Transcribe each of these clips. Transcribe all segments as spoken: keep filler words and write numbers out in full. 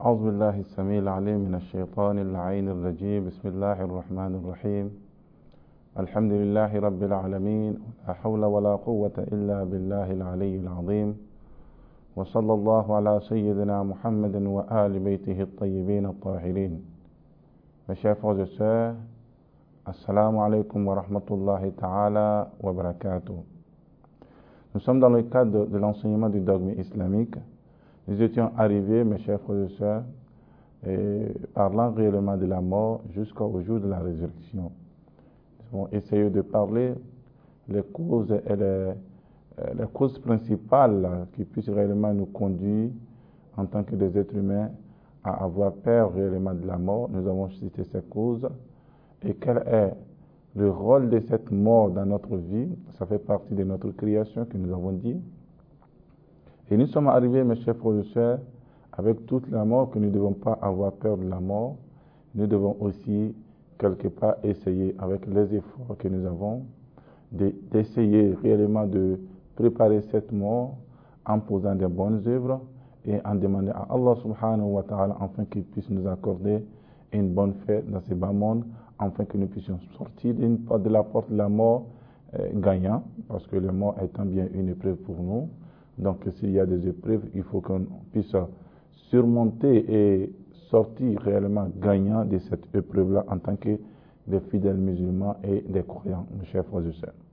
أعوذ بالله السميع العليم من الشيطان اللعين الرجيم. بسم الله الرحمن الرحيم. الحمد لله رب العالمين، لا حول ولا قوة إلا بالله العلي العظيم، وصلى الله على سيدنا محمد وآل بيته الطيبين الطاهرين. Mes chers frères et sœurs, Assalamu alaikum wa rahmatullahi ta'ala wa barakatuh. Nous sommes dans le cadre de, de l'enseignement du dogme islamique. Nous étions arrivés, mes chers frères et sœurs, et parlant réellement de la mort jusqu'au jour de la résurrection. Nous avons essayé de parler les causes et les, les causes principales qui puissent réellement nous conduire en tant que des êtres humains à avoir peur réellement de la mort. Nous avons cité ces causes et quel est le rôle de cette mort dans notre vie. Ça fait partie de notre création que nous avons dit. Et nous sommes arrivés, mes chers frères et sœurs, avec toute la mort, que nous ne devons pas avoir peur de la mort. Nous devons aussi, quelque part, essayer, avec les efforts que nous avons, d'essayer réellement de préparer cette mort en posant des bonnes œuvres et en demandant à Allah subhanahu wa ta'ala afin qu'il puisse nous accorder une bonne fête dans ce bas monde, afin que nous puissions sortir de la porte de la mort euh, gagnant, parce que la mort étant bien une épreuve pour nous. Donc s'il y a des épreuves, il faut qu'on puisse surmonter et sortir réellement gagnant de cette épreuve-là en tant que des fidèles musulmans et des croyants, mes chers frères et sœurs.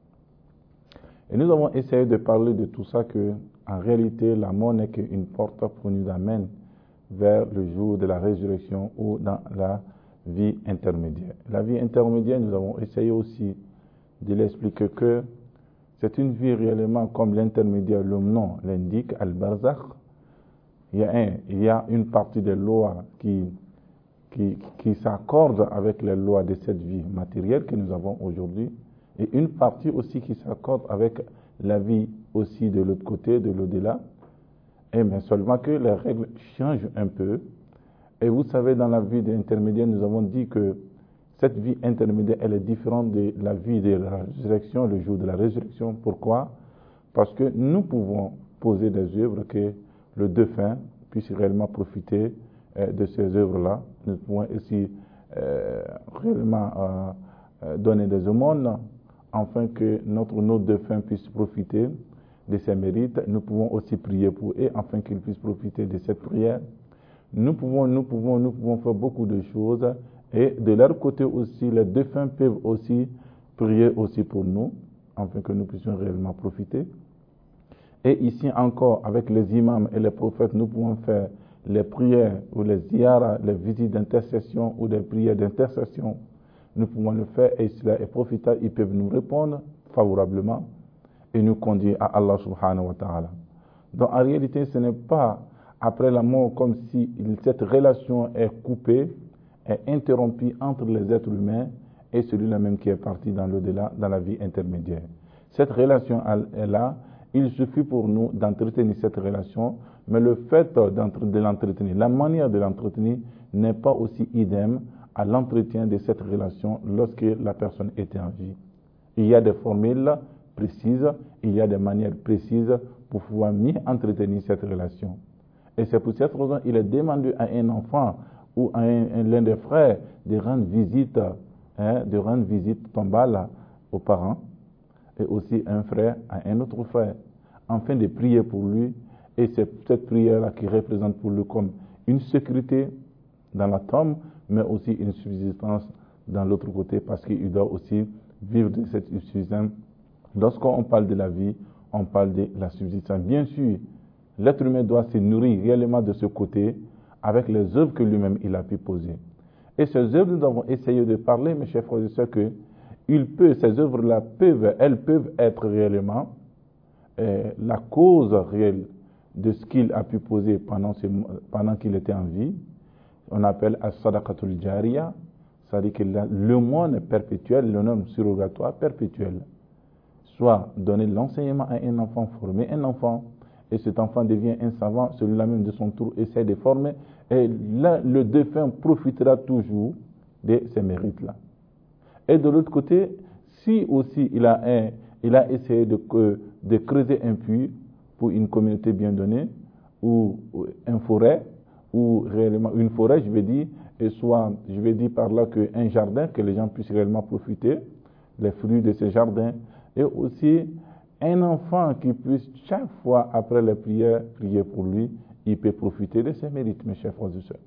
Et nous avons essayé de parler de tout ça, que en réalité la mort n'est qu'une porte pour nous amener vers le jour de la résurrection ou dans la vie intermédiaire. La vie intermédiaire, nous avons essayé aussi de l'expliquer que c'est une vie réellement comme l'intermédiaire, le nom l'indique, al-barzakh. Il y a, un, il y a une partie des lois qui, qui, qui s'accordent avec les lois de cette vie matérielle que nous avons aujourd'hui, et une partie aussi qui s'accorde avec la vie aussi de l'autre côté, de l'au-delà. Et mais seulement que les règles changent un peu. Et vous savez, dans la vie intermédiaire, nous avons dit que cette vie intermédiaire, elle est différente de la vie de la résurrection, le jour de la résurrection. Pourquoi? Parce que nous pouvons poser des œuvres que le défunt puisse réellement profiter euh, de ces œuvres-là. Nous pouvons aussi euh, réellement euh, donner des aumônes afin que notre, notre défunt puisse profiter de ses mérites. Nous pouvons aussi prier pour eux afin qu'ils puissent profiter de cette prière. Nous pouvons, nous pouvons, nous pouvons faire beaucoup de choses. Et de leur côté aussi, les défunts peuvent aussi prier aussi pour nous, afin que nous puissions réellement profiter. Et ici encore, avec les imams et les prophètes, nous pouvons faire les prières ou les ziyaras, les visites d'intercession ou des prières d'intercession. Nous pouvons le faire et cela est profitable. Ils peuvent nous répondre favorablement et nous conduire à Allah subhanahu wa ta'ala. Donc en réalité, ce n'est pas après la mort comme si cette relation est coupée, est interrompue entre les êtres humains et celui-là même qui est parti dans l'au-delà, dans la vie intermédiaire. Cette relation est là, il suffit pour nous d'entretenir cette relation, mais le fait de l'entretenir, la manière de l'entretenir n'est pas aussi idem à l'entretien de cette relation lorsque la personne était en vie. Il y a des formules précises, il y a des manières précises pour pouvoir mieux entretenir cette relation. Et c'est pour cette raison qu'il est demandé à un enfant ou à un, un, l'un des frères de rendre visite, hein, de rendre visite tombale aux parents, et aussi un frère à un autre frère, afin de prier pour lui. Et c'est cette prière-là qui représente pour lui comme une sécurité dans la tombe, mais aussi une subsistance dans l'autre côté, parce qu'il doit aussi vivre de cette subsistance. Lorsqu'on parle de la vie, on parle de la subsistance. Bien sûr, l'être humain doit se nourrir réellement de ce côté, avec les œuvres que lui-même il a pu poser. Et ces œuvres, nous avons essayé de parler, mes chers frères et sœurs, que il peut, ces œuvres-là peuvent, elles peuvent être réellement euh, la cause réelle de ce qu'il a pu poser pendant, ce, pendant qu'il était en vie. On appelle as-sadaqatul jariya, c'est-à-dire que le monde perpétuel, le nom surrogatoire perpétuel. Soit donner l'enseignement à un enfant, former un enfant, et cet enfant devient un savant, celui-là même de son tour essaie de former, et là, le défunt profitera toujours de ces mérites-là. Et de l'autre côté, si aussi il a, un, il a essayé de, de creuser un puits pour une communauté bien donnée, ou une forêt, ou réellement une forêt, je vais dire, et soit, je vais dire par là qu'un jardin, que les gens puissent réellement profiter, les fruits de ce jardin, et aussi un enfant qui puisse chaque fois après les prières prier pour lui, il peut profiter de ses mérites, mes chers frères et sœurs.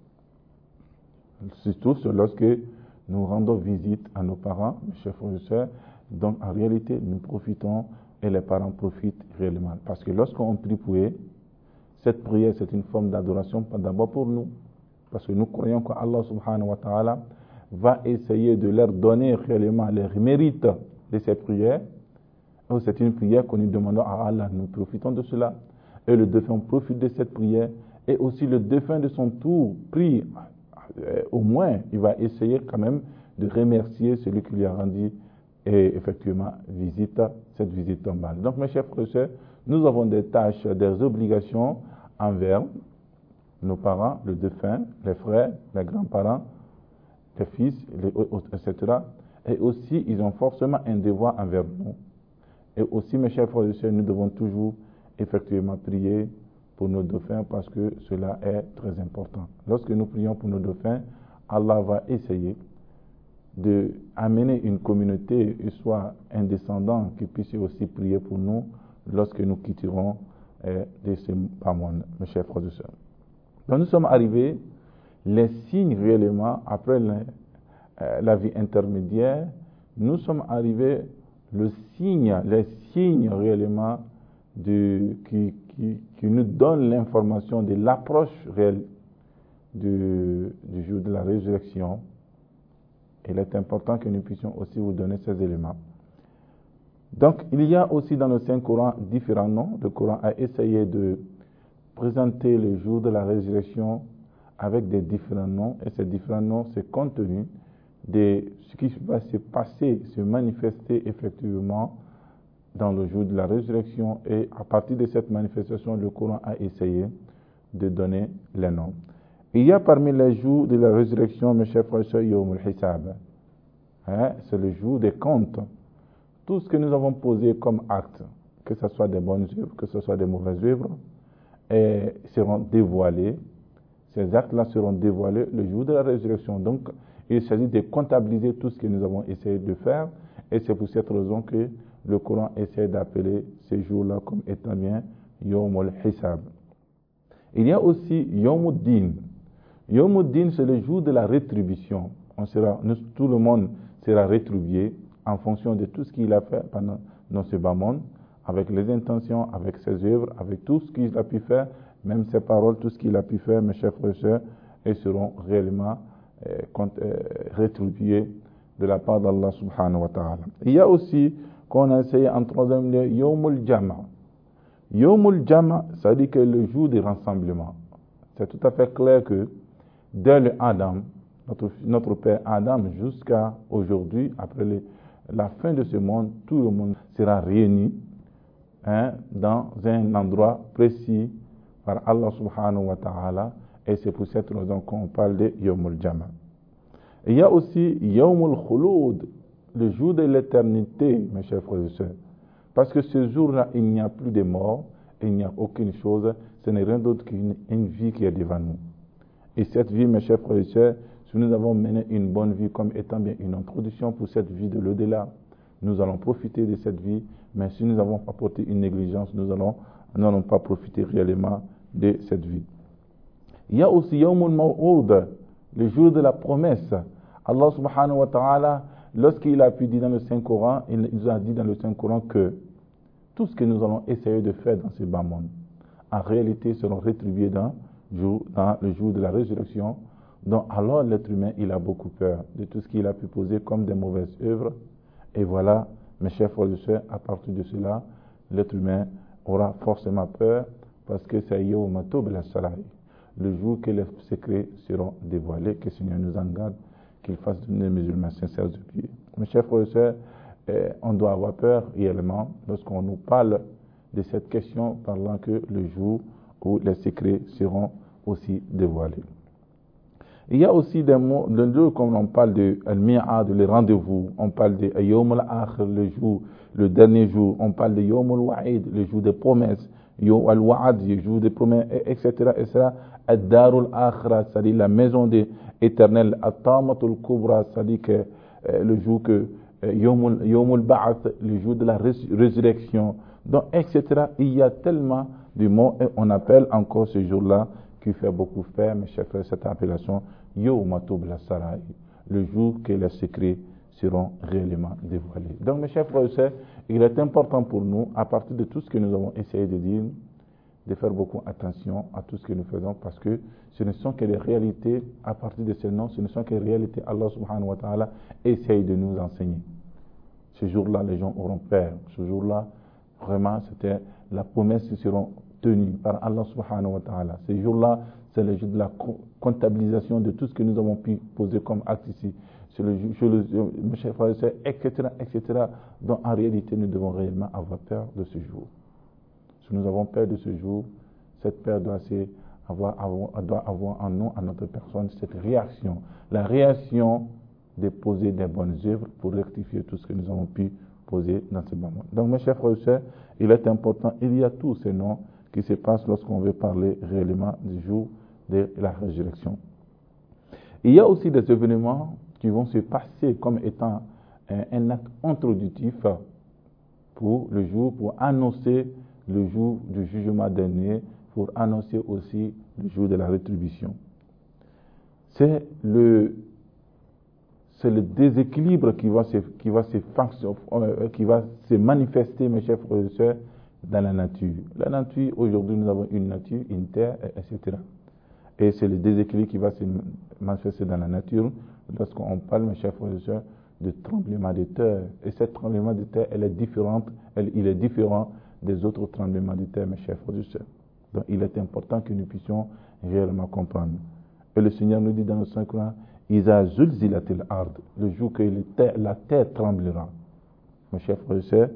Surtout lorsque nous rendons visite à nos parents, mes chers frères et sœurs, donc en réalité nous profitons et les parents profitent réellement. Parce que lorsqu'on prie pour eux, cette prière c'est une forme d'adoration d'abord pour nous. Parce que nous croyons qu'Allah subhanahu wa ta'ala va essayer de leur donner réellement les mérites de ces prières. C'est une prière que nous demandons à Allah, nous profitons de cela. Et le défunt profite de cette prière. Et aussi le défunt de son tour prie. Au moins, il va essayer quand même de remercier celui qui lui a rendu et effectivement visite, cette visite tombale. Donc mes chers frères et sœurs, nous avons des tâches, des obligations envers nos parents, le défunt, les frères, les grands-parents, les fils, les, et cetera. Et aussi, ils ont forcément un devoir envers nous. Et aussi, mes chers frères et sœurs, nous devons toujours effectivement prier pour nos défunts parce que cela est très important. Lorsque nous prions pour nos défunts, Allah va essayer d'amener une communauté, soit un descendant qui puisse aussi prier pour nous lorsque nous quitterons eh, de ce bas monde, mes chers frères et sœurs. Donc nous sommes arrivés, les signes réellement, après la, euh, la vie intermédiaire, nous sommes arrivés, le signe, les signes réellement de, qui, qui, qui nous donnent l'information de l'approche réelle du, du jour de la résurrection. Il est important que nous puissions aussi vous donner ces éléments. Donc il y a aussi dans le Saint-Coran différents noms. Le Coran a essayé de présenter le jour de la résurrection avec des différents noms, et ces différents noms, c'est compte tenu de ce qui va se passer, se manifester effectivement dans le jour de la résurrection, et à partir de cette manifestation, le Coran a essayé de donner les noms. Il y a parmi les jours de la résurrection, mes chers frères et sœurs, Yawm al-Hisab. Hein, c'est le jour des comptes. Tout ce que nous avons posé comme acte, que ce soit des bonnes œuvres, que ce soit des mauvaises œuvres, et seront dévoilés. Ces actes-là seront dévoilés le jour de la résurrection. Donc, il s'agit de comptabiliser tout ce que nous avons essayé de faire. Et c'est pour cette raison que le Coran essaie d'appeler ces jours-là comme étant bien Yawm al-Hisab. Il y a aussi Yawm al-Din. Yawm al-Din, c'est le jour de la rétribution. On sera, nous, tout le monde sera rétribué en fonction de tout ce qu'il a fait pendant dans ce bas monde, avec les intentions, avec ses œuvres, avec tout ce qu'il a pu faire, même ses paroles, tout ce qu'il a pu faire, mes chers frères et sœurs, et seront réellement euh, euh, rétribués de la part d'Allah subhanahu wa ta'ala. Il y a aussi, qu'on a essayé en troisième lieu, Yawm al-Jama'. Yawm al-Jama', ça veut dire que le jour des rassemblements. C'est tout à fait clair que dès le Adam, notre, notre père Adam, jusqu'à aujourd'hui, après les, la fin de ce monde, tout le monde sera réuni hein, dans un endroit précis par Allah subhanahu wa ta'ala, et c'est pour cette raison qu'on parle de Yawm al-Jama'. Il y a aussi Yawm al-Khulud, le jour de l'éternité, mes chers frères et sœurs. Parce que ce jour-là, il n'y a plus de mort, il n'y a aucune chose, ce n'est rien d'autre qu'une une vie qui est devant nous. Et cette vie, mes chers frères et sœurs, si nous avons mené une bonne vie comme étant bien une introduction pour cette vie de l'au-delà, nous allons profiter de cette vie, mais si nous avons apporté une négligence, nous allons, nous n'allons pas profiter réellement de cette vie. Il y a aussi Yawm al-Maw'ud, le jour de la promesse. Allah subhanahu wa ta'ala, lorsqu'il a pu dire dans le Saint-Coran, il nous a dit dans le Saint-Coran que tout ce que nous allons essayer de faire dans ce bas monde, en réalité seront rétribués dans, dans le jour de la résurrection. Donc alors l'être humain, il a beaucoup peur de tout ce qu'il a pu poser comme des mauvaises œuvres. Et voilà, mes chers frères et sœurs, à partir de cela, l'être humain aura forcément peur parce que c'est Yawm Tubla as-Sarair, le jour que les secrets seront dévoilés, que le Seigneur nous en garde, qu'il fasse de nous des musulmans sincères de pied. Mes chers frères et sœurs, eh, on doit avoir peur réellement lorsqu'on nous parle de cette question, parlant que le jour où les secrets seront aussi dévoilés. Il y a aussi des mots, de jour comme on parle de Al-Mi'ad, le rendez-vous, on parle de Yawm al-Akhir, le jour, le dernier jour, on parle de Yawm al-Wa'id, le jour des promesses, Al-Wa'ad, le jour des promesses, et cetera, et cetera. Ad-Darul Akhira, c'est-à-dire la maison des éternelle. At-Tamatul Kubra, c'est-à-dire que euh, le jour que euh, Yomul, Yomul Ba'ath, le jour de la rés- résurrection. Donc, et cetera. Il y a tellement de mots et on appelle encore ce jour-là qui fait beaucoup faire, mes chers frères, cette appellation Yawmatub la Sarai, le jour que les secrets seront réellement dévoilés. Donc, mes chers frères et sœurs, il est important pour nous, à partir de tout ce que nous avons essayé de dire, de faire beaucoup attention à tout ce que nous faisons, parce que ce ne sont que des réalités, à partir de ces noms, ce ne sont que des réalités. Allah subhanahu wa ta'ala essaye de nous enseigner. Ce jour-là, les gens auront peur. Ce jour-là, vraiment, c'était la promesse qui seront tenues par Allah subhanahu wa ta'ala. Ce jour-là, c'est le jour de la comptabilisation de tout ce que nous avons pu poser comme acte ici. C'est le jour, le, mes chers frères et sœurs, et cetera, et cetera. Donc, en réalité, nous devons réellement avoir peur de ce jour. Si nous avons peur de ce jour, cette peur doit, avoir, avoir, doit avoir en nous, en notre personne, cette réaction. La réaction de poser des bonnes œuvres pour rectifier tout ce que nous avons pu poser dans ce moment. Donc, mes chers frères et sœurs, il est important, il y a tous ces noms qui se passent lorsqu'on veut parler réellement du jour de la résurrection. Il y a aussi des événements qui vont se passer comme étant un, un acte introductif pour le jour, pour annoncer le jour du jugement dernier, pour annoncer aussi le jour de la rétribution. C'est le, c'est le déséquilibre qui va se, qui va se, euh, qui va se manifester, mes chers frères et sœurs, dans la nature. La nature, aujourd'hui, nous avons une nature, une terre, et cetera. Et c'est le déséquilibre qui va se manifester dans la nature lorsqu'on parle, mes chers frères et sœurs, de tremblement de terre. Et ce tremblement de terre, elle est différente, elle, il est différent des autres tremblements de terre, mes chers frères et sœurs. Donc, il est important que nous puissions réellement comprendre. Et le Seigneur nous dit dans le Saint-Coran, Iza zulzilatil ard, le jour que terre, la terre tremblera. Mes chers frères et sœurs,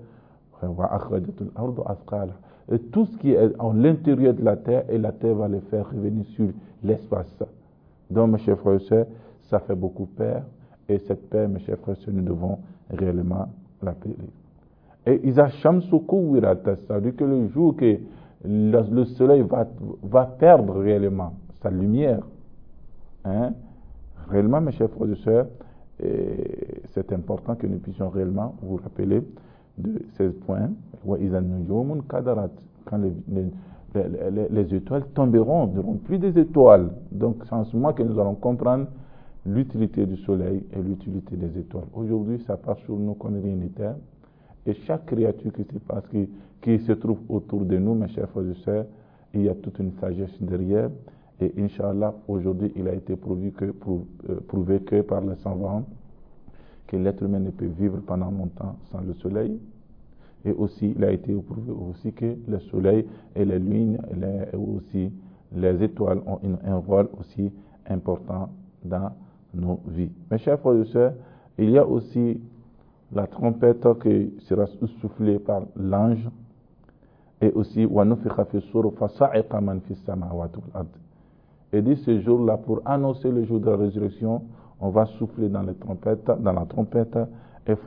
et tout ce qui est à l'intérieur de la terre, et la terre va le faire revenir sur l'espace. Donc, mes chers frères et sœurs, ça fait beaucoup peur, et cette peur, mes chers frères et sœurs, nous devons réellement l'appeler. Et Iza shamsu kuwirat, c'est-à-dire que le jour que le soleil va, va perdre réellement sa lumière, hein, réellement, mes chers frères et sœurs, et c'est important que nous puissions réellement vous rappeler de ces points. Quand les, les, les, les étoiles tomberont, ne seront plus des étoiles. Donc, c'est en ce moment que nous allons comprendre l'utilité du soleil et l'utilité des étoiles. Aujourd'hui, ça passe sur nous comme rien n'était. Et chaque créature qui se passe, qui, qui se trouve autour de nous, mes chers frères et sœurs, il y a toute une sagesse derrière. Et Inch'Allah, aujourd'hui, il a été prouvé que, prouvé que par les savants, que l'être humain ne peut vivre pendant longtemps sans le soleil. Et aussi, il a été prouvé aussi que le soleil et les lunes, les, aussi les étoiles ont une, un rôle aussi important dans nos vies. Mes chers frères et sœurs, il y a aussi la trompette qui sera soufflée par l'ange, et aussi et dit ce jour-là, pour annoncer le jour de la résurrection, on va souffler dans les trompettes, dans la trompette, et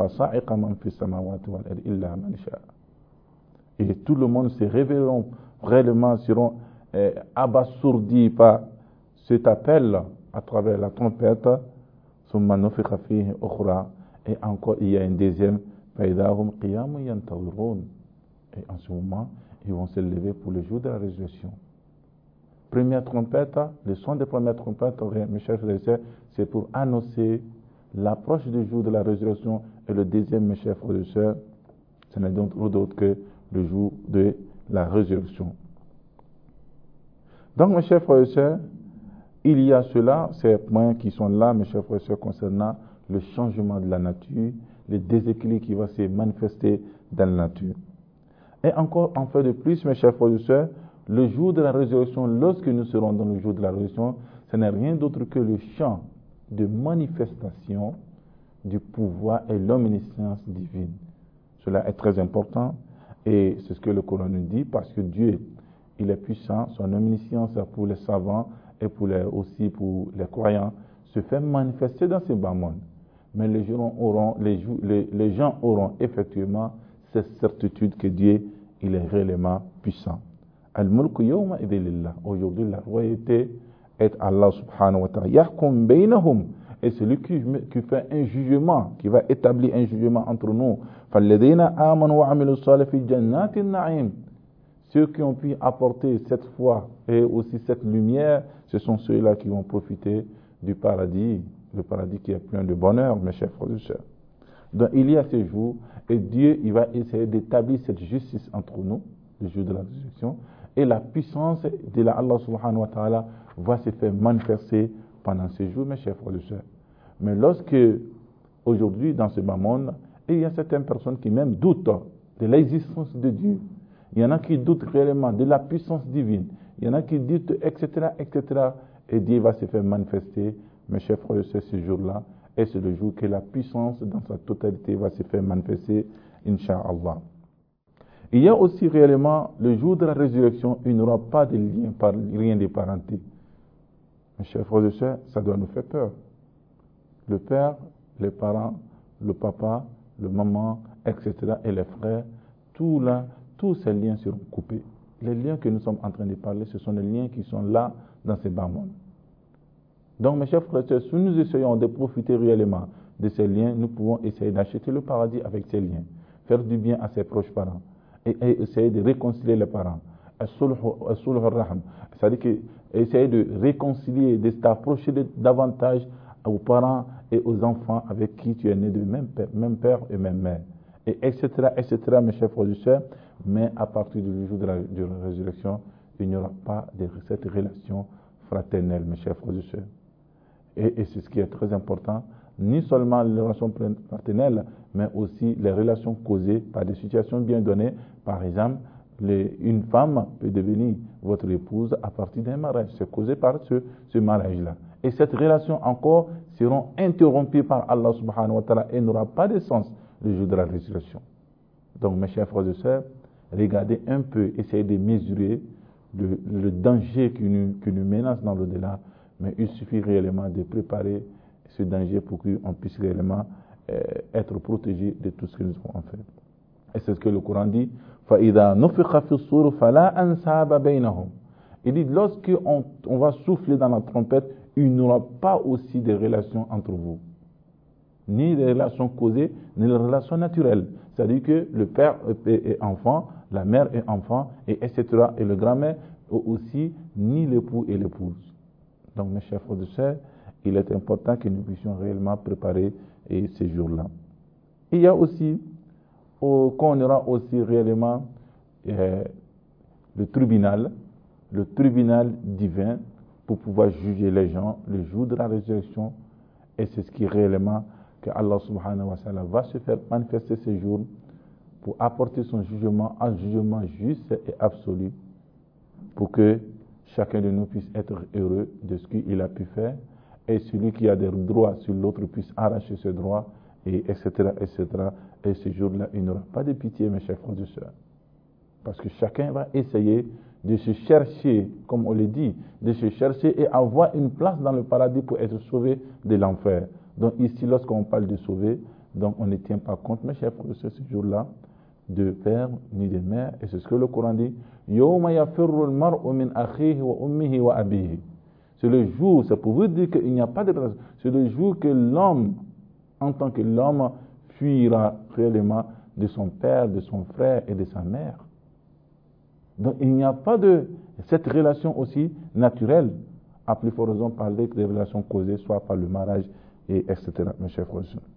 et tout le monde se révélera réellement, seront eh, abasourdis par cet appel à travers la trompette. Et encore, il y a une deuxième, et en ce moment, ils vont se lever pour le jour de la résurrection. Première trompette, le son des premières trompettes, mes chers frères et sœurs, c'est pour annoncer l'approche du jour de la résurrection. Et le deuxième, mes chers frères et sœurs, ce n'est donc d'autre que le jour de la résurrection. Donc, mes chers frères et sœurs, il y a cela, ces points qui sont là, mes chers frères et sœurs, concernant le changement de la nature, le déséquilibre qui va se manifester dans la nature. Et encore, en fait de plus, mes chers frères et sœurs, le jour de la résurrection, lorsque nous serons dans le jour de la résurrection, ce n'est rien d'autre que le champ de manifestation du pouvoir et l'omniscience divine. Cela est très important et c'est ce que le Coran nous dit, parce que Dieu, il est puissant, son omniscience pour les savants et pour les, aussi pour les croyants se fait manifester dans ce bas monde. Mais les gens auront, les, les, les gens auront effectivement cette certitude que Dieu, il est réellement puissant. Al-mulku yawma idhin lillah. Aujourd'hui, la royauté est Allah subhanahu wa ta'ala. Yahkum baynahum. Et celui qui, qui fait un jugement, qui va établir un jugement entre nous. فَالَّذِينَ آمَنُوا وَعَمِلُوا الصَّالِحَاتِ فِي جَنَّاتِ النَّعِيمِ. Ceux qui ont pu apporter cette foi et aussi cette lumière, ce sont ceux-là qui vont profiter du paradis, le paradis qui est plein de bonheur, mes chers frères et sœurs. Donc il y a ce jour, et Dieu il va essayer d'établir cette justice entre nous, le jour de la résurrection, et la puissance de la Allah subhanahu wa ta'ala va se faire manifester pendant ce jour, mes chers frères et sœurs. Mais lorsque, aujourd'hui, dans ce bas monde, il y a certaines personnes qui même doutent de l'existence de Dieu. Il y en a qui doutent réellement de la puissance divine. Il y en a qui doutent, et cetera, et cetera. Et Dieu va se faire manifester, mes chers frères et sœurs, ce jour-là. Et c'est le jour que la puissance dans sa totalité va se faire manifester, Inch'Allah. Il y a aussi réellement, le jour de la résurrection, il n'y aura pas de lien, par, rien de parenté. Mes chers frères et sœurs, ça doit nous faire peur. Le père, les parents, le papa, le maman, et cetera, et les frères, tout là, tous ces liens seront coupés. Les liens que nous sommes en train de parler, ce sont les liens qui sont là dans ces bas mondes. Donc, mes chers frères et sœurs, si nous essayons de profiter réellement de ces liens, nous pouvons essayer d'acheter le paradis avec ces liens, faire du bien à ses proches parents, et, et essayer de réconcilier les parents. C'est-à-dire que essayer de réconcilier, de s'approcher davantage aux parents et aux enfants avec qui tu es né de même père, même père et même mère. Et etc., et cetera, mes chers frères et sœurs, mais à partir du jour de la, de la résurrection, il n'y aura pas de cette relation fraternelle, mes chers frères et sœurs. Et, et c'est ce qui est très important, ni seulement les relations fraternelles, mais aussi les relations causées par des situations bien données. Par exemple, les, une femme peut devenir votre épouse à partir d'un mariage. C'est causé par ce, ce mariage-là. Et cette relation encore seront interrompues par Allah subhanahu wa ta'ala et n'aura pas de sens le jour de la résurrection. Donc, mes chers frères et sœurs, regardez un peu, essayez de mesurer le, le danger qui nous, qui nous menace dans l'au-delà, mais il suffit réellement de préparer ce danger pour qu'on puisse réellement euh, être protégé de tout ce que nous avons fait. Et c'est ce que le Coran dit. فَإِذَا نُفِخَ فِي الصُّورِ فَلَا أَنْسَابَ بَيْنَهُمْ. Il dit, lorsqu'on on va souffler dans la trompette, il n'y aura pas aussi de relations entre vous. Ni des relations causées, ni des relations naturelles. C'est-à-dire que le père est enfant, la mère est enfant, et etc. Et le grand-mère aussi, ni l'époux et l'épouse. Donc, mes chers frères et sœurs, il est important que nous puissions réellement préparer et ces jours-là. Il y a aussi, au, qu'on aura aussi réellement euh, le tribunal, le tribunal divin pour pouvoir juger les gens le jour de la résurrection. Et c'est ce qui réellement que Allah subhanahu wa ta'ala va se faire manifester ce jour pour apporter son jugement, un jugement juste et absolu, pour que chacun de nous puisse être heureux de ce qu'il a pu faire, et celui qui a des droits sur l'autre puisse arracher ses droits, et etc., et cetera. Et ce jour-là, il n'y aura pas de pitié, mes chers frères et sœurs. Parce que chacun va essayer de se chercher, comme on le dit, de se chercher et avoir une place dans le paradis pour être sauvé de l'enfer. Donc ici, lorsqu'on parle de sauver, donc on ne tient pas compte, mes chers frères et sœurs, ce jour-là, de père ni de mère. Et c'est ce que le Coran dit. يَوْمَ يَفِرُّ الْمَرْءُ مِنْ أَخِيهِ وَأُمِّهِ وَأَبِيهِ. C'est le jour, c'est pour vous dire qu'il n'y a pas de relation. C'est le jour que l'homme, en tant que l'homme, fuira réellement de son père, de son frère et de sa mère. Donc il n'y a pas de cette relation aussi naturelle, à plus forte raison parler des relations causées, soit par le mariage, et etc. Mes chers frères et sœurs.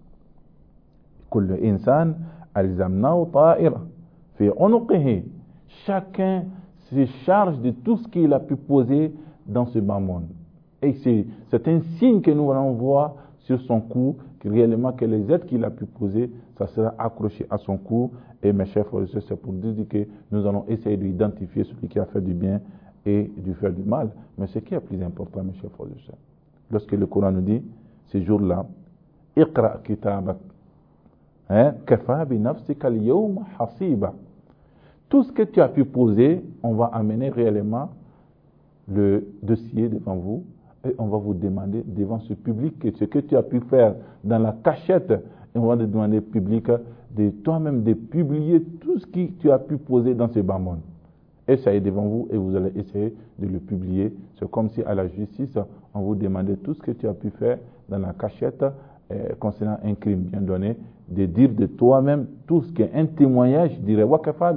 كل إنسان ألزمناه طائرة في عنقه. Chacun se charge de tout ce qu'il a pu poser dans ce bas monde. Et c'est, c'est un signe que nous allons voir sur son cou, que réellement que les aides qu'il a pu poser, ça sera accroché à son cou. Et mes chers frères et sœurs, c'est pour dire que nous allons essayer d'identifier celui qui a fait du bien et du faire du mal. Mais ce qui est plus important, mes chers frères et sœurs, lorsque le Coran nous dit, ces jours-là, Iqra kitabak, kafa bi nafsika al-yawma hasiba. Tout ce que tu as pu poser, on va amener réellement le dossier devant vous et on va vous demander devant ce public que ce que tu as pu faire dans la cachette, et on va te demander au public de toi-même de publier tout ce que tu as pu poser dans ce bas monde. essayez devant vous et vous allez essayer de le publier. C'est comme si à la justice, on vous demandait tout ce que tu as pu faire dans la cachette euh, concernant un crime bien donné, de dire de toi-même tout ce qui est un témoignage, je dirais,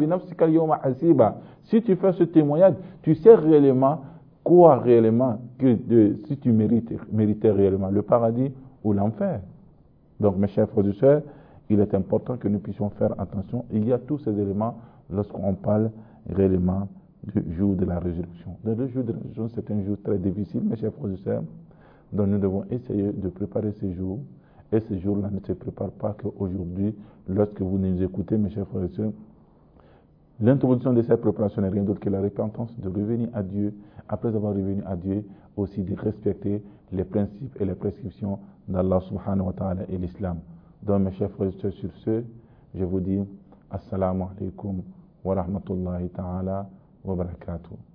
si tu fais ce témoignage, tu sais réellement quoi réellement, que de, si tu mérites, méritais réellement le paradis ou l'enfer. Donc mes chers frères et sœurs, il est important que nous puissions faire attention. Il y a tous ces éléments lorsqu'on parle réellement du jour de la résurrection. Donc, le jour de la résurrection, c'est un jour très difficile, mes chers frères et sœurs. Donc nous devons essayer de préparer ce jour. Et ce jour-là ne se prépare pas qu'aujourd'hui, lorsque vous nous écoutez, mes chers frères et sœurs. L'introduction de cette préparation n'est rien d'autre que la repentance, de revenir à Dieu, après avoir revenu à Dieu, aussi de respecter les principes et les prescriptions d'Allah subhanahu wa ta'ala et l'islam. Donc mes chers frères et sœurs, sur ce, je vous dis Assalamu alaikum wa rahmatullahi ta'ala wa barakatuh.